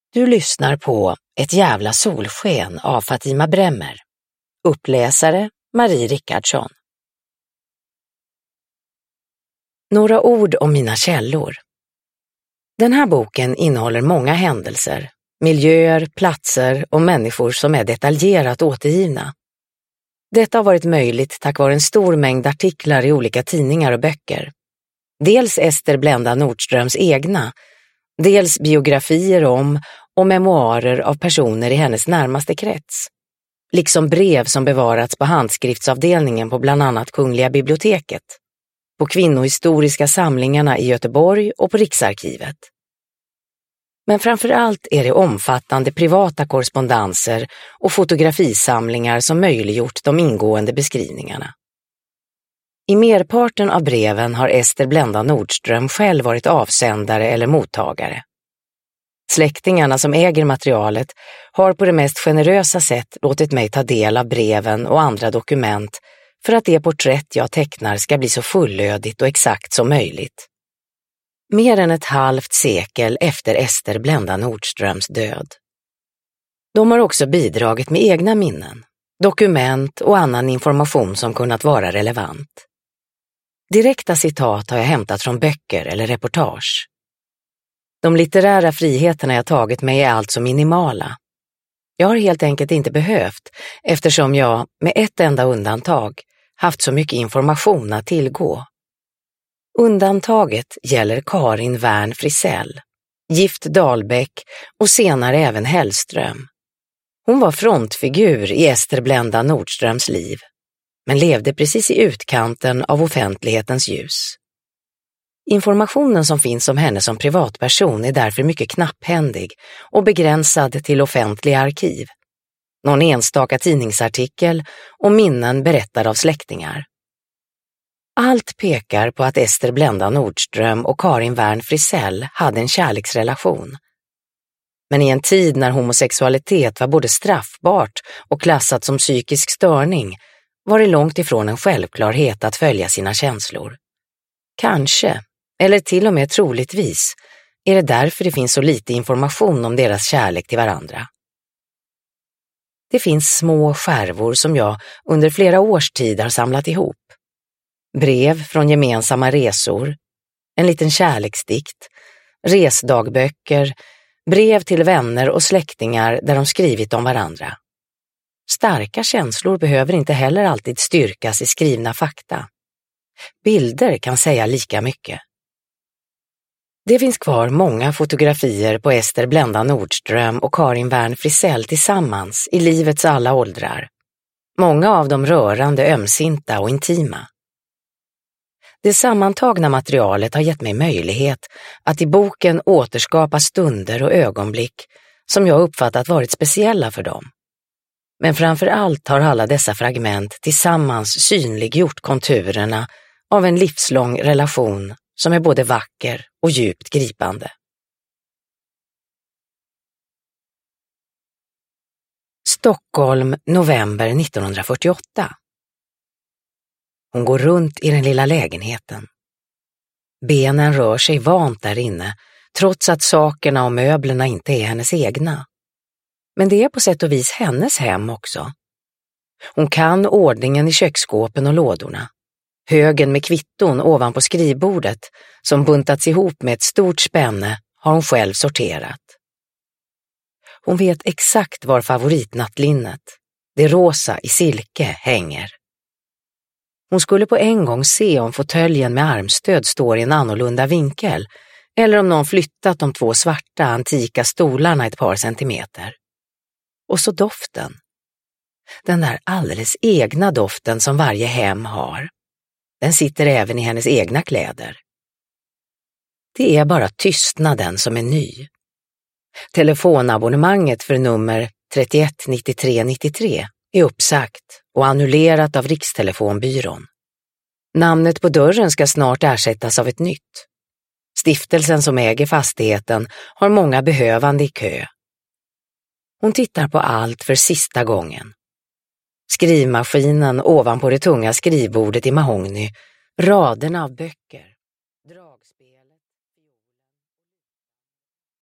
Du lyssnar på Ett jävla solsken av Fatima Bremmer. Uppläsare Marie Rickardsson. Några ord om mina källor. Den här boken innehåller många händelser, miljöer, platser och människor som är detaljerat återgivna. Detta har varit möjligt tack vare en stor mängd artiklar i olika tidningar och böcker. Dels Ester Blenda Nordströms egna, dels biografier om och memoarer av personer i hennes närmaste krets. Liksom brev som bevarats på handskriftsavdelningen på bland annat Kungliga biblioteket, på kvinnohistoriska samlingarna i Göteborg och på Riksarkivet. Men framför allt är det omfattande privata korrespondenser och fotografisamlingar som möjliggjort de ingående beskrivningarna. I merparten av breven har Ester Blenda Nordström själv varit avsändare eller mottagare. Släktingarna som äger materialet har på det mest generösa sätt låtit mig ta del av breven och andra dokument för att det porträtt jag tecknar ska bli så fullödigt och exakt som möjligt. Mer än ett halvt sekel efter Ester Blenda Nordströms död. De har också bidragit med egna minnen, dokument och annan information som kunnat vara relevant. Direkta citat har jag hämtat från böcker eller reportage. De litterära friheterna jag tagit mig är alltså minimala. Jag har helt enkelt inte behövt, eftersom jag, med ett enda undantag, haft så mycket information att tillgå. Undantaget gäller Karin Wern Frisell, gift Dahlbäck och senare även Hellström. Hon var frontfigur i Ester Blenda Nordströms liv, men levde precis i utkanten av offentlighetens ljus. Informationen som finns om henne som privatperson är därför mycket knapphändig och begränsad till offentliga arkiv. Någon enstaka tidningsartikel och minnen berättade av släktingar. Allt pekar på att Ester Blenda Nordström och Karin Wern Frisell hade en kärleksrelation. Men i en tid när homosexualitet var både straffbart och klassat som psykisk störning var det långt ifrån en självklarhet att följa sina känslor. Kanske, eller till och med troligtvis, är det därför det finns så lite information om deras kärlek till varandra. Det finns små skärvor som jag under flera års tid har samlat ihop. Brev från gemensamma resor, en liten kärleksdikt, resdagböcker, brev till vänner och släktingar där de skrivit om varandra. Starka känslor behöver inte heller alltid styrkas i skrivna fakta. Bilder kan säga lika mycket. Det finns kvar många fotografier på Ester Blenda Nordström och Karin Wern Frisell tillsammans i livets alla åldrar. Många av dem rörande, ömsinta och intima. Det sammantagna materialet har gett mig möjlighet att i boken återskapa stunder och ögonblick som jag uppfattat varit speciella för dem. Men framför allt har alla dessa fragment tillsammans synliggjort konturerna av en livslång relation som är både vacker och djupt gripande. Stockholm, november 1948. Hon går runt i den lilla lägenheten. Benen rör sig vant där inne, trots att sakerna och möblerna inte är hennes egna. Men det är på sätt och vis hennes hem också. Hon kan ordningen i köksskåpen och lådorna. Högen med kvitton ovanpå skrivbordet, som buntats ihop med ett stort spänne, har hon själv sorterat. Hon vet exakt var favoritnattlinnet, det rosa i silke, hänger. Hon skulle på en gång se om fåtöljen med armstöd står i en annorlunda vinkel, eller om någon flyttat de två svarta antika stolarna ett par centimeter. Och så doften. Den där alldeles egna doften som varje hem har. Den sitter även i hennes egna kläder. Det är bara tystnaden som är ny. Telefonabonnemanget för nummer 31 93 93 är uppsagt och annullerat av Rikstelefonbyrån. Namnet på dörren ska snart ersättas av ett nytt. Stiftelsen som äger fastigheten har många behövande i kö. Hon tittar på allt för sista gången. Skrivmaskinen ovanpå det tunga skrivbordet i mahogny, raderna av böcker.